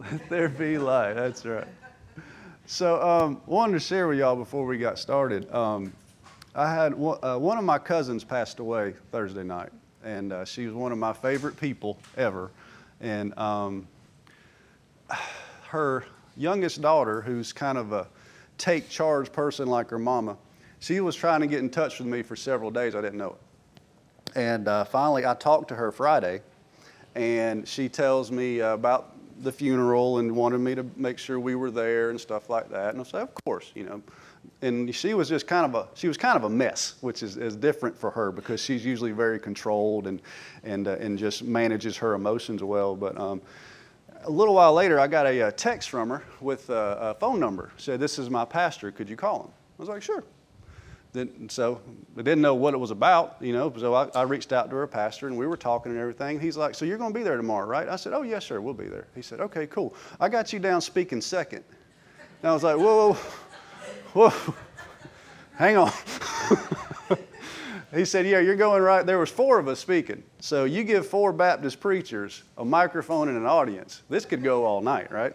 Let there be light. That's right. So wanted to share with y'all before we got started. I had one of my cousins passed away Thursday night, and she was one of my favorite people ever. And her youngest daughter, who's kind of a take charge person like her mama, she was trying to get in touch with me for several days. I didn't know it. And finally, I talked to her Friday, and she tells me about the funeral and wanted me to make sure we were there and stuff like that. And I said, of course, you know. And she was just kind of a mess, which is different for her because she's usually very controlled and just manages her emotions well. But a little while later, I got a text from her with a phone number. Said, "This is my pastor. Could you call him?" I was like, "Sure." So I didn't know what it was about, you know. So I reached out to her pastor, and we were talking and everything. He's like, "So you're going to be there tomorrow, right?" I said, "Oh, yes, sir, we'll be there." He said, "Okay, cool. I got you down speaking second." And I was like, whoa, hang on. He said, "Yeah, you're going right." There was 4 of us speaking. So you give 4 Baptist preachers a microphone and an audience. This could go all night, right?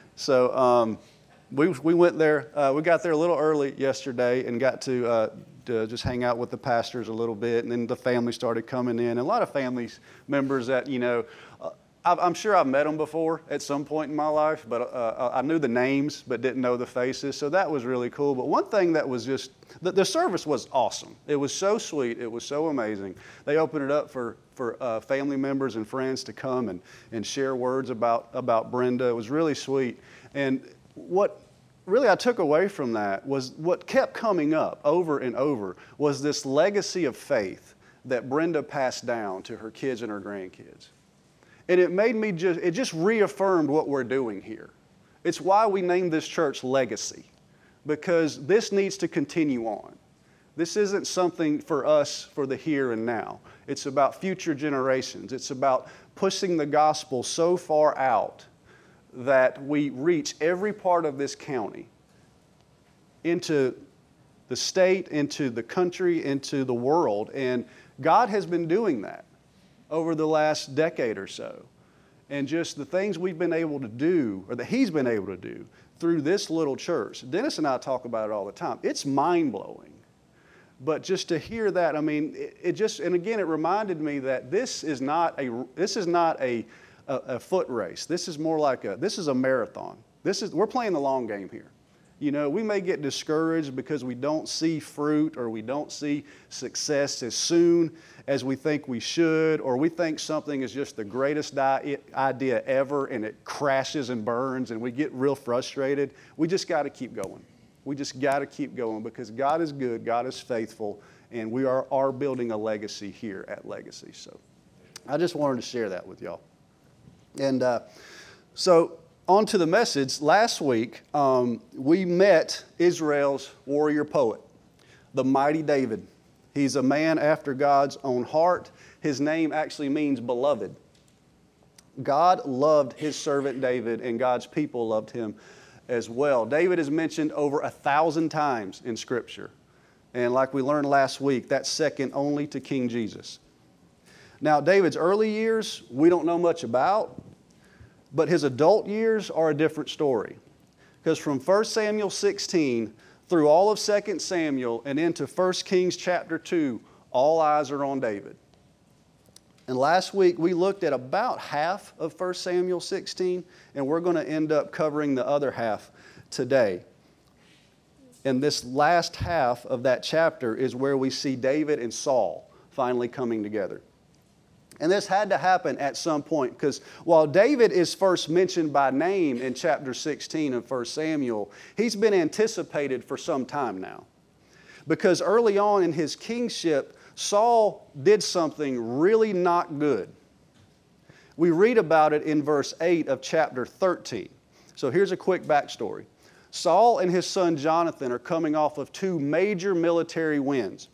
So we went there. We got there a little early yesterday and got to just hang out with the pastors a little bit. And then the family started coming in. And a lot of family members that, you know, I'm sure I've met them before at some point in my life, but I knew the names but didn't know the faces. So that was really cool. But one thing that was just, the service was awesome. It was so sweet. It was so amazing. They opened it up for family members and friends to come and share words about Brenda. It was really sweet. And what really I took away from that was what kept coming up over and over was this legacy of faith that Brenda passed down to her kids and her grandkids. And it made me it just reaffirmed what we're doing here. It's why we named this church Legacy, because this needs to continue on. This isn't something for us for the here and now. It's about future generations. It's about pushing the gospel so far out that we reach every part of this county, into the state, into the country, into the world. And God has been doing that over the last decade or so. And just the things we've been able to do, or that He's been able to do through this little church. Dennis and I talk about it all the time. It's mind-blowing. But just to hear that, I mean, it just, and again, it reminded me that this is not a foot race. This is more like this is a marathon. We're playing the long game here. You know, we may get discouraged because we don't see fruit or we don't see success as soon as we think we should, or we think something is just the greatest idea ever and it crashes and burns and we get real frustrated. We just got to keep going. We just got to keep going because God is good, God is faithful, and we are building a legacy here at Legacy. So I just wanted to share that with y'all. And so on to the message. Last week, we met Israel's warrior poet, the mighty David. He's a man after God's own heart. His name actually means beloved. God loved His servant David, and God's people loved him as well. David is mentioned over 1,000 times in Scripture. And like we learned last week, that's second only to King Jesus. Now, David's early years, we don't know much about. But his adult years are a different story. Because from 1 Samuel 16 through all of 2 Samuel and into 1 Kings chapter 2, all eyes are on David. And last week we looked at about half of 1 Samuel 16, and we're going to end up covering the other half today. And this last half of that chapter is where we see David and Saul finally coming together. And this had to happen at some point because while David is first mentioned by name in chapter 16 of 1 Samuel, he's been anticipated for some time now. Because early on in his kingship, Saul did something really not good. We read about it in verse 8 of chapter 13. So here's a quick backstory. Saul and his son Jonathan are coming off of 2 major military wins.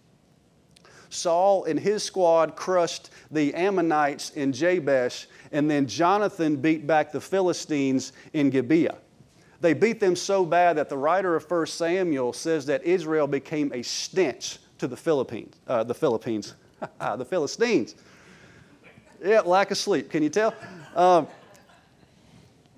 Saul and his squad crushed the Ammonites in Jabesh, and then Jonathan beat back the Philistines in Gibeah. They beat them so bad that the writer of 1 Samuel says that Israel became a stench to the Philippines. The Philistines. Yeah, lack of sleep. Can you tell?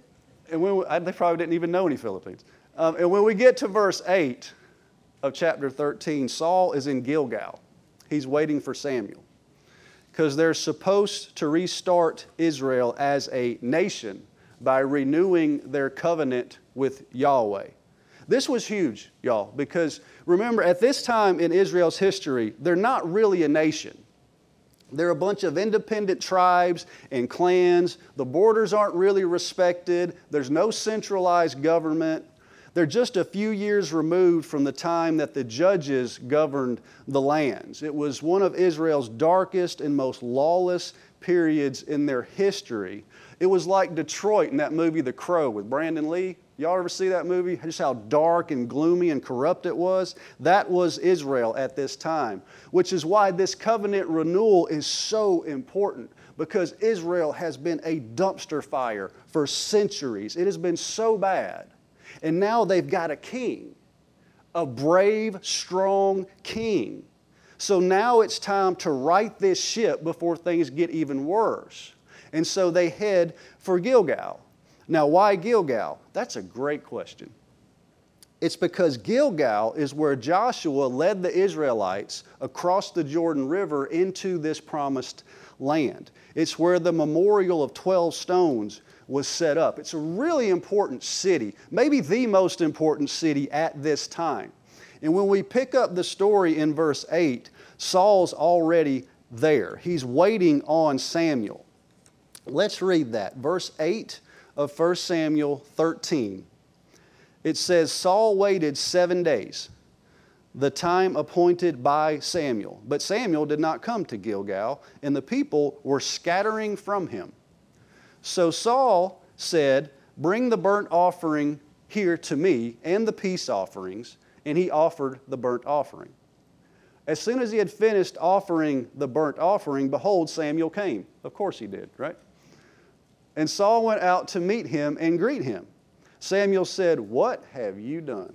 And they probably didn't even know any Philistines. And when we get to verse 8 of chapter 13, Saul is in Gilgal. He's waiting for Samuel, because they're supposed to restart Israel as a nation by renewing their covenant with Yahweh. This was huge, y'all, because remember, at this time in Israel's history, they're not really a nation. They're a bunch of independent tribes and clans. The borders aren't really respected. There's no centralized government. They're just a few years removed from the time that the judges governed the lands. It was one of Israel's darkest and most lawless periods in their history. It was like Detroit in that movie The Crow with Brandon Lee. Y'all ever see that movie? Just how dark and gloomy and corrupt it was? That was Israel at this time, which is why this covenant renewal is so important, because Israel has been a dumpster fire for centuries. It has been so bad. And now they've got a king, a brave, strong king. So now it's time to right this ship before things get even worse. And so they head for Gilgal. Now, why Gilgal? That's a great question. It's because Gilgal is where Joshua led the Israelites across the Jordan River into this promised land. It's where the memorial of 12 stones was set up. It's a really important city, maybe the most important city at this time. And when we pick up the story in verse 8, Saul's already there. He's waiting on Samuel. Let's read that. Verse 8 of 1 Samuel 13. It says, Saul waited 7 days, the time appointed by Samuel. But Samuel did not come to Gilgal, and the people were scattering from him. So Saul said, bring the burnt offering here to me and the peace offerings, and he offered the burnt offering. As soon as he had finished offering the burnt offering, behold, Samuel came. Of course he did, right? And Saul went out to meet him and greet him. Samuel said, what have you done?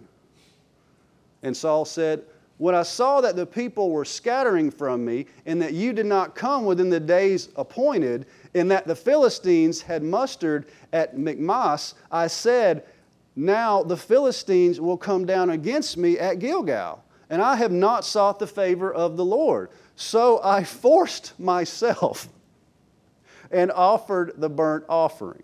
And Saul said, when I saw that the people were scattering from me, and that you did not come within the days appointed, and that the Philistines had mustered at Michmash, I said, now the Philistines will come down against me at Gilgal, and I have not sought the favor of the Lord. So I forced myself and offered the burnt offering.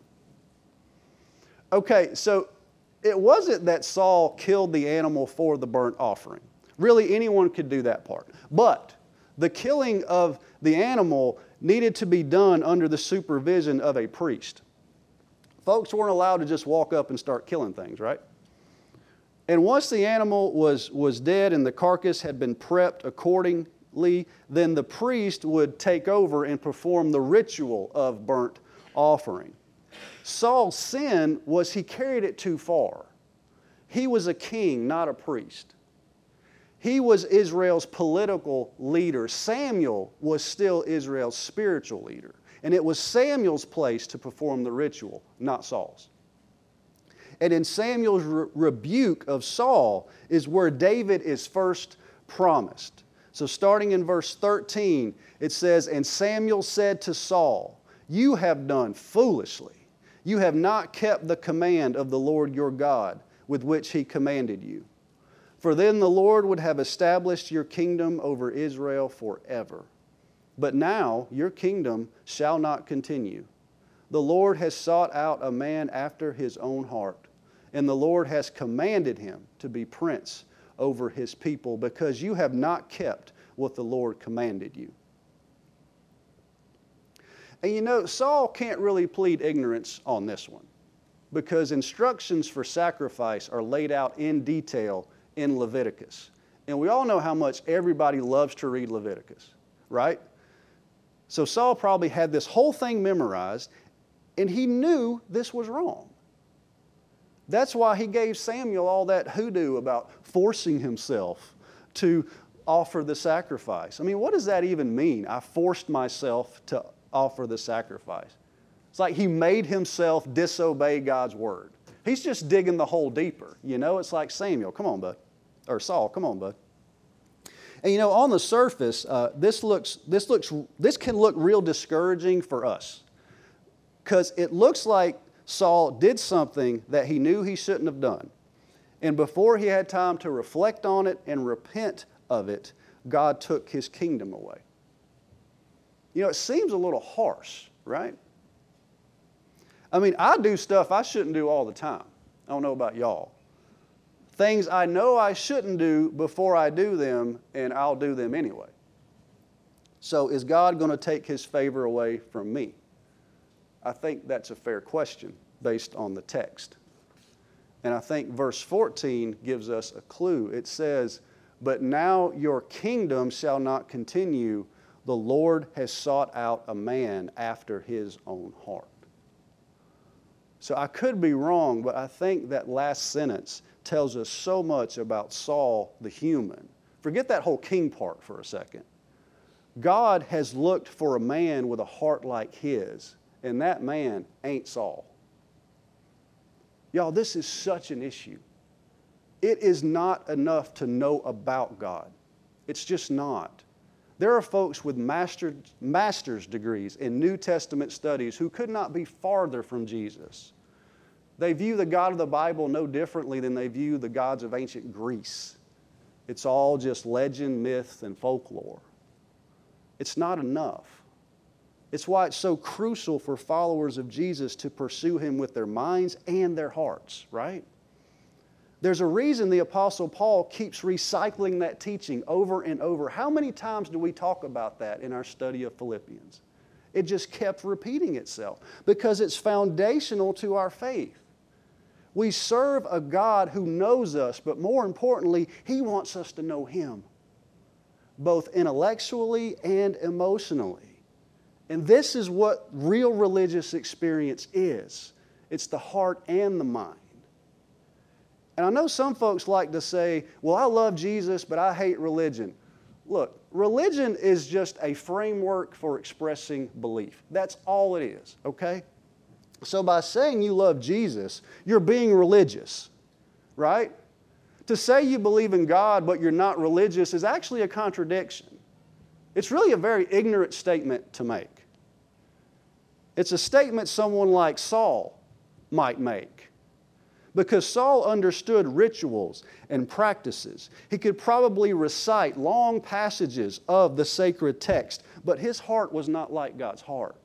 Okay, so it wasn't that Saul killed the animal for the burnt offering. Really, anyone could do that part. But the killing of the animal needed to be done under the supervision of a priest. Folks weren't allowed to just walk up and start killing things, right? And once the animal was dead and the carcass had been prepped accordingly, then the priest would take over and perform the ritual of burnt offering. Saul's sin was he carried it too far. He was a king, not a priest. He was Israel's political leader. Samuel was still Israel's spiritual leader. And it was Samuel's place to perform the ritual, not Saul's. And in Samuel's rebuke of Saul is where David is first promised. So starting in verse 13, it says, and Samuel said to Saul, you have done foolishly. You have not kept the command of the Lord your God with which he commanded you. For then the Lord would have established your kingdom over Israel forever. But now your kingdom shall not continue. The Lord has sought out a man after his own heart, and the Lord has commanded him to be prince over his people, because you have not kept what the Lord commanded you. And you know, Saul can't really plead ignorance on this one, because instructions for sacrifice are laid out in detail in Leviticus. And we all know how much everybody loves to read Leviticus, right? So Saul probably had this whole thing memorized, and he knew this was wrong. That's why he gave Samuel all that hoodoo about forcing himself to offer the sacrifice. I mean, what does that even mean? I forced myself to offer the sacrifice. It's like he made himself disobey God's word. He's just digging the hole deeper. You know, it's like Samuel, come on, bud. Or Saul, come on, bud. And you know, on the surface, this can look real discouraging for us, because it looks like Saul did something that he knew he shouldn't have done. And before he had time to reflect on it and repent of it, God took his kingdom away. You know, it seems a little harsh, right? I mean, I do stuff I shouldn't do all the time. I don't know about y'all. Things I know I shouldn't do before I do them, and I'll do them anyway. So is God going to take his favor away from me? I think that's a fair question based on the text. And I think verse 14 gives us a clue. It says, "But now your kingdom shall not continue. The Lord has sought out a man after his own heart." So I could be wrong, but I think that last sentence tells us so much about Saul the human. Forget that whole king part for a second. God has looked for a man with a heart like his, and that man ain't Saul. Y'all, this is such an issue. It is not enough to know about God. It's just not. There are folks with master's degrees in New Testament studies who could not be farther from Jesus. They view the God of the Bible no differently than they view the gods of ancient Greece. It's all just legend, myth, and folklore. It's not enough. It's why it's so crucial for followers of Jesus to pursue him with their minds and their hearts, right? There's a reason the Apostle Paul keeps recycling that teaching over and over. How many times do we talk about that in our study of Philippians? It just kept repeating itself because it's foundational to our faith. We serve a God who knows us, but more importantly, he wants us to know him, both intellectually and emotionally. And this is what real religious experience is. It's the heart and the mind. And I know some folks like to say, well, I love Jesus, but I hate religion. Look, religion is just a framework for expressing belief. That's all it is, okay? So by saying you love Jesus, you're being religious, right? To say you believe in God but you're not religious is actually a contradiction. It's really a very ignorant statement to make. It's a statement someone like Saul might make. Because Saul understood rituals and practices. He could probably recite long passages of the sacred text, but his heart was not like God's heart.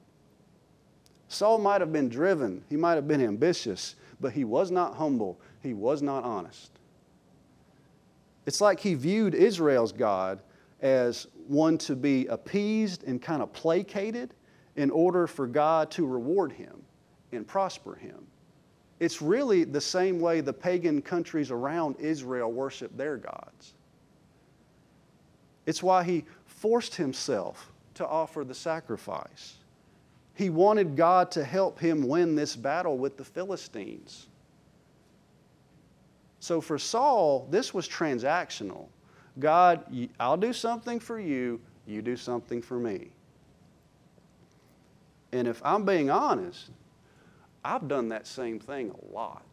Saul might have been driven, he might have been ambitious, but he was not humble, he was not honest. It's like he viewed Israel's God as one to be appeased and kind of placated in order for God to reward him and prosper him. It's really the same way the pagan countries around Israel worship their gods. It's why he forced himself to offer the sacrifice. He wanted God to help him win this battle with the Philistines. So for Saul, this was transactional. God, I'll do something for you, you do something for me. And if I'm being honest, I've done that same thing a lot.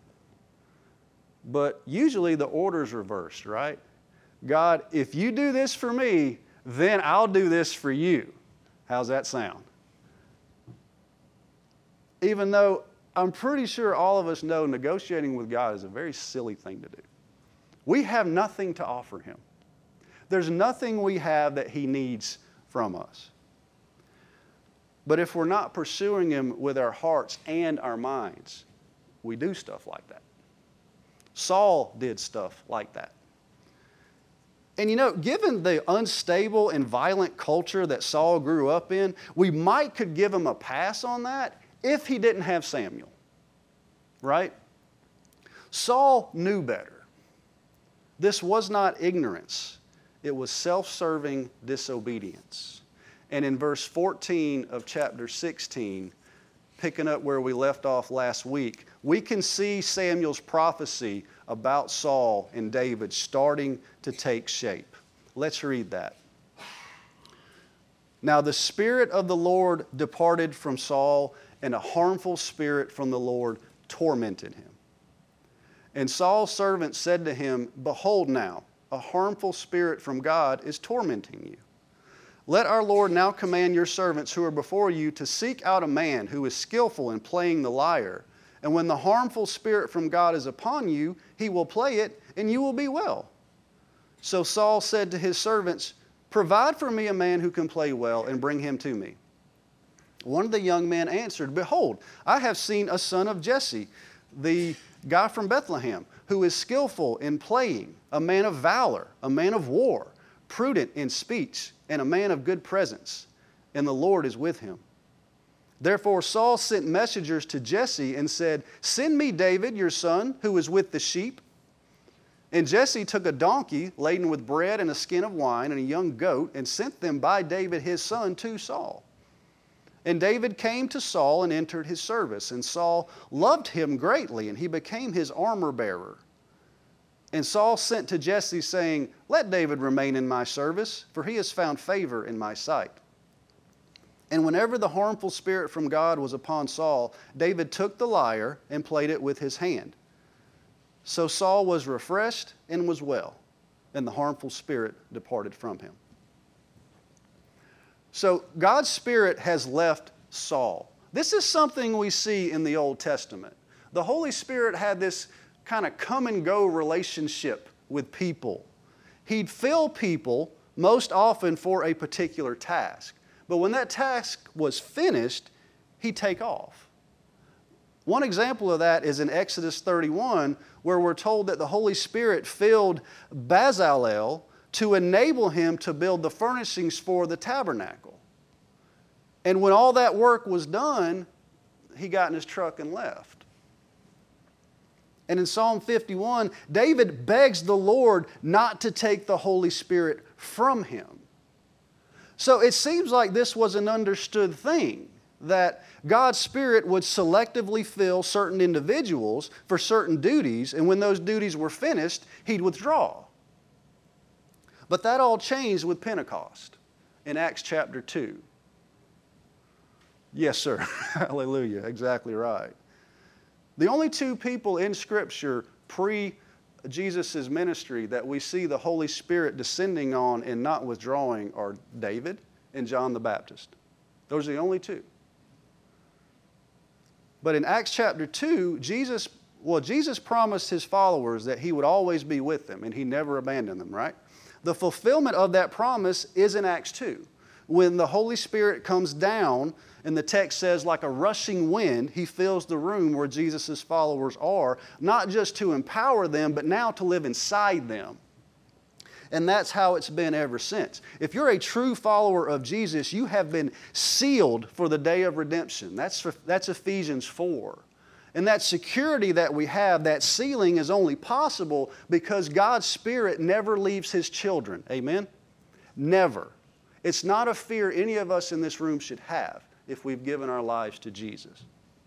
But usually the order's reversed, right? God, if you do this for me, then I'll do this for you. How's that sound? Even though I'm pretty sure all of us know negotiating with God is a very silly thing to do. We have nothing to offer him. There's nothing we have that he needs from us. But if we're not pursuing him with our hearts and our minds, we do stuff like that. Saul did stuff like that. And you know, given the unstable and violent culture that Saul grew up in, we could give him a pass on that if he didn't have Samuel, right? Saul knew better. This was not ignorance. It was self-serving disobedience. And in verse 14 of chapter 16, picking up where we left off last week, we can see Samuel's prophecy about Saul and David starting to take shape. Let's read that. Now the Spirit of the Lord departed from Saul, and a harmful spirit from the Lord tormented him. And Saul's servant said to him, Behold now, a harmful spirit from God is tormenting you. Let our Lord now command your servants who are before you to seek out a man who is skillful in playing the lyre. And when the harmful spirit from God is upon you, he will play it, and you will be well. So Saul said to his servants, provide for me a man who can play well, and bring him to me. One of the young men answered, behold, I have seen a son of Jesse, the guy from Bethlehem, who is skillful in playing, a man of valor, a man of war, prudent in speech, and a man of good presence, and the Lord is with him. Therefore Saul sent messengers to Jesse and said, send me David, your son, who is with the sheep. And Jesse took a donkey laden with bread and a skin of wine and a young goat, and sent them by David his son to Saul. And David came to Saul and entered his service, and Saul loved him greatly, and he became his armor bearer. And Saul sent to Jesse, saying, let David remain in my service, for he has found favor in my sight. And whenever the harmful spirit from God was upon Saul, David took the lyre and played it with his hand. So Saul was refreshed and was well, and the harmful spirit departed from him. So God's Spirit has left Saul. This is something we see in the Old Testament. The Holy Spirit had this kind of come and go relationship with people. He'd fill people most often for a particular task. But when that task was finished, he'd take off. One example of that is in Exodus 31, where we're told that the Holy Spirit filled Bezalel to enable him to build the furnishings for the tabernacle. And when all that work was done, he got in his truck and left. And in Psalm 51, David begs the Lord not to take the Holy Spirit from him. So it seems like this was an understood thing, that God's Spirit would selectively fill certain individuals for certain duties, and when those duties were finished, he'd withdraw. But that all changed with Pentecost in Acts chapter 2. Yes, sir. Hallelujah. Exactly right. The only two people in Scripture pre-Jesus' ministry that we see the Holy Spirit descending on and not withdrawing are David and John the Baptist. Those are the only two. But in Acts chapter 2, Jesus promised his followers that he would always be with them, and he never abandoned them, right? The fulfillment of that promise is in Acts 2. When the Holy Spirit comes down, and the text says like a rushing wind, he fills the room where Jesus' followers are, not just to empower them, but now to live inside them. And that's how it's been ever since. If you're a true follower of Jesus, you have been sealed for the day of redemption. That's Ephesians 4. And that security that we have, that sealing, is only possible because God's Spirit never leaves His children. Amen? Never. It's not a fear any of us in this room should have if we've given our lives to Jesus.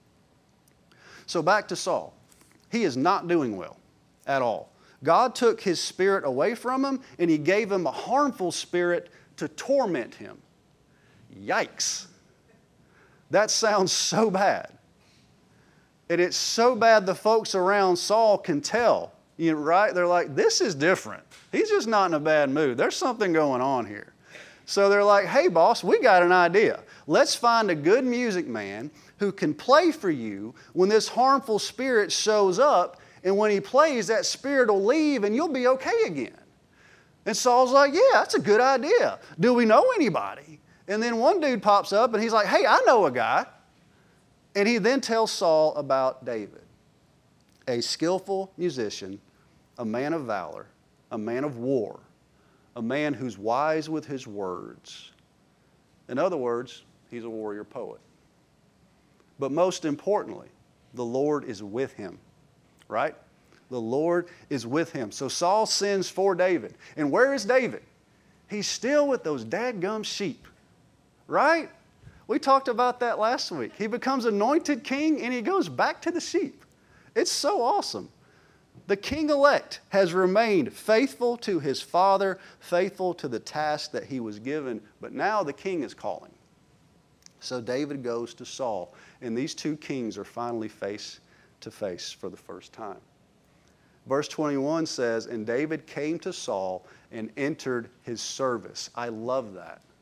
So back to Saul. He is not doing well at all. God took His Spirit away from him, and He gave him a harmful spirit to torment him. Yikes. That sounds so bad. And it's so bad the folks around Saul can tell, right? They're like, this is different. He's just not in a bad mood. There's something going on here. So they're like, hey, boss, we got an idea. Let's find a good music man who can play for you when this harmful spirit shows up, and when he plays, that spirit will leave and you'll be okay again. And Saul's like, yeah, that's a good idea. Do we know anybody? And then one dude pops up and he's like, hey, I know a guy. And he then tells Saul about David, a skillful musician, a man of valor, a man of war, a man who's wise with his words. In other words, he's a warrior poet. But most importantly, the Lord is with him, right? The Lord is with him. So Saul sends for David. And where is David? He's still with those dadgum sheep, right? We talked about that last week. He becomes anointed king and he goes back to the sheep. It's so awesome. The king-elect has remained faithful to his father, faithful to the task that he was given, but now the king is calling. So David goes to Saul, and these two kings are finally face to face for the first time. Verse 21 says, and David came to Saul and entered his service. I love that.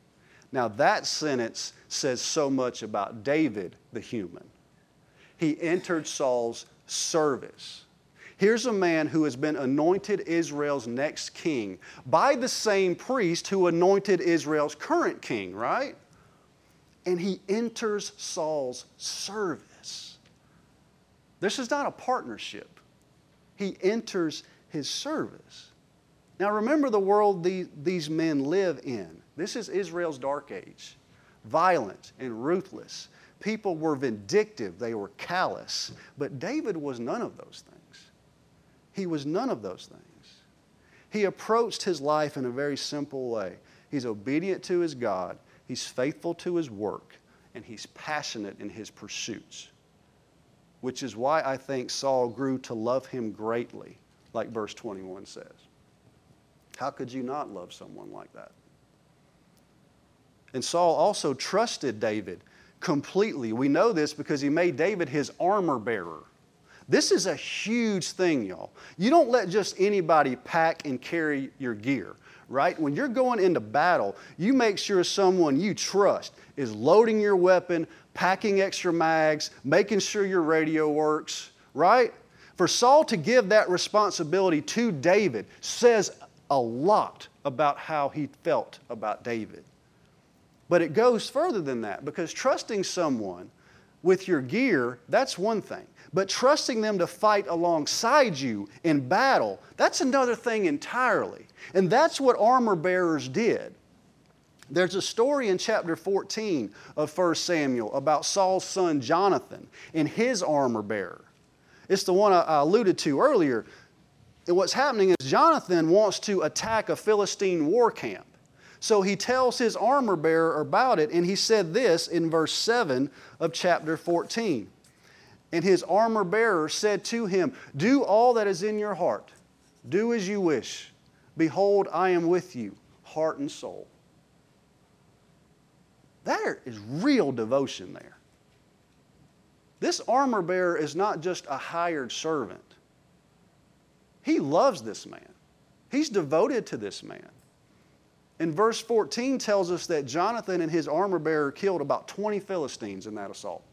Now that sentence says so much about David, the human. He entered Saul's service. Here's a man who has been anointed Israel's next king by the same priest who anointed Israel's current king, right? And he enters Saul's service. This is not a partnership. He enters his service. Now remember the world these men live in. This is Israel's dark age. Violent and ruthless. People were vindictive. They were callous. But David was none of those things. He was none of those things. He approached his life in a very simple way. He's obedient to his God. He's faithful to his work. And he's passionate in his pursuits. Which is why I think Saul grew to love him greatly, like verse 21 says. How could you not love someone like that? And Saul also trusted David completely. We know this because he made David his armor bearer. This is a huge thing, y'all. You don't let just anybody pack and carry your gear, right? When you're going into battle, you make sure someone you trust is loading your weapon, packing extra mags, making sure your radio works, right? For Saul to give that responsibility to David says a lot about how he felt about David. But it goes further than that, because trusting someone with your gear, that's one thing. But trusting them to fight alongside you in battle, that's another thing entirely. And that's what armor bearers did. There's a story in chapter 14 of 1 Samuel about Saul's son Jonathan and his armor bearer. It's the one I alluded to earlier. And what's happening is Jonathan wants to attack a Philistine war camp. So he tells his armor bearer about it, and he said this in verse 7 of chapter 14. And his armor bearer said to him, "Do all that is in your heart. Do as you wish. Behold, I am with you, heart and soul." There is real devotion there. This armor bearer is not just a hired servant. He loves this man. He's devoted to this man. And verse 14 tells us that Jonathan and his armor bearer killed about 20 Philistines in that assault.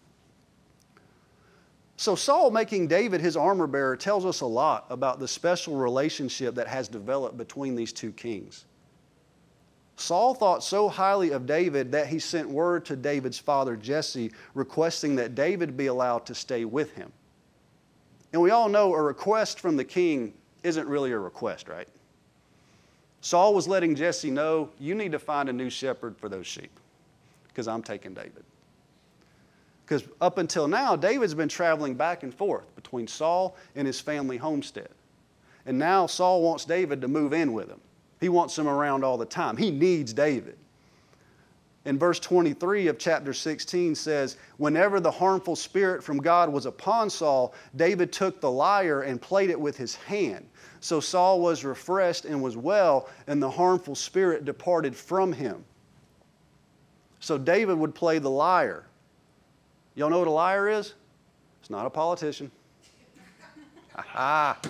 So Saul making David his armor bearer tells us a lot about the special relationship that has developed between these two kings. Saul thought so highly of David that he sent word to David's father Jesse requesting that David be allowed to stay with him. And we all know a request from the king isn't really a request, right? Saul was letting Jesse know, you need to find a new shepherd for those sheep because I'm taking David. Because up until now, David's been traveling back and forth between Saul and his family homestead. And now Saul wants David to move in with him. He wants him around all the time. He needs David. And verse 23 of chapter 16 says, whenever the harmful spirit from God was upon Saul, David took the lyre and played it with his hand. So Saul was refreshed and was well, and the harmful spirit departed from him. So David would play the lyre. Y'all know what a liar is? It's not a politician. That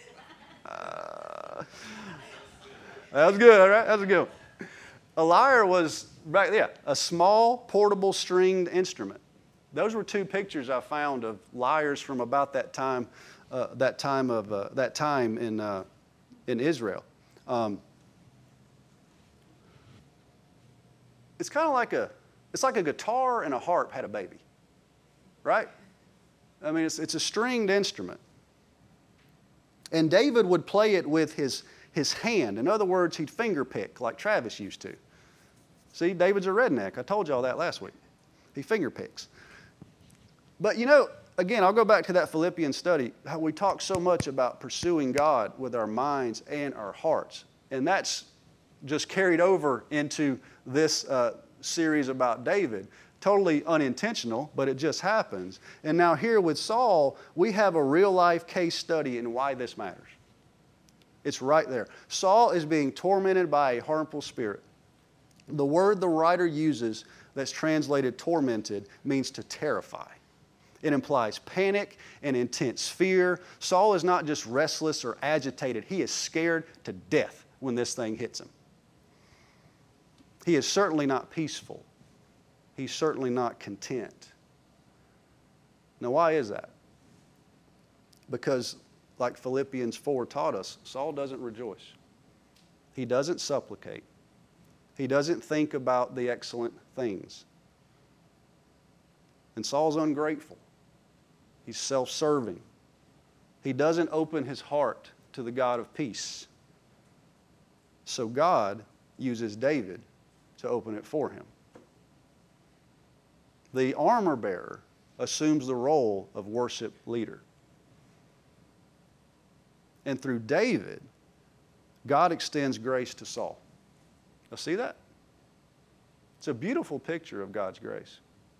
was good, all right? That was a good one. A lyre was, a small, portable, stringed instrument. Those were two pictures I found of lyres from about that time in Israel. It's kind of like it's like a guitar and a harp had a baby. Right? I mean, it's a stringed instrument. And David would play it with his hand. In other words, he'd finger pick like Travis used to. See, David's a redneck. I told y'all that last week. He finger picks. But you know, again, I'll go back to that Philippians study, how we talk so much about pursuing God with our minds and our hearts. And that's just carried over into this series about David. Totally unintentional, but it just happens. And now here with Saul, we have a real-life case study in why this matters. It's right there. Saul is being tormented by a harmful spirit. The word the writer uses that's translated tormented means to terrify. It implies panic and intense fear. Saul is not just restless or agitated. He is scared to death when this thing hits him. He is certainly not peaceful. He's certainly not content. Now, why is that? Because, like Philippians 4 taught us, Saul doesn't rejoice. He doesn't supplicate. He doesn't think about the excellent things. And Saul's ungrateful. He's self-serving. He doesn't open his heart to the God of peace. So God uses David to open it for him. The armor bearer assumes the role of worship leader. And through David, God extends grace to Saul. Now, see that? It's a beautiful picture of God's grace.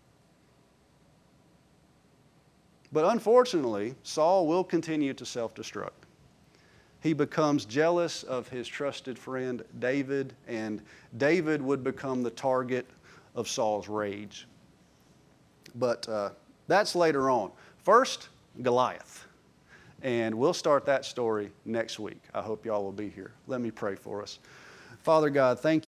But unfortunately, Saul will continue to self-destruct. He becomes jealous of his trusted friend David, and David would become the target of Saul's rage. But that's later on. First, Goliath. And we'll start that story next week. I hope y'all will be here. Let me pray for us. Father God, thank you.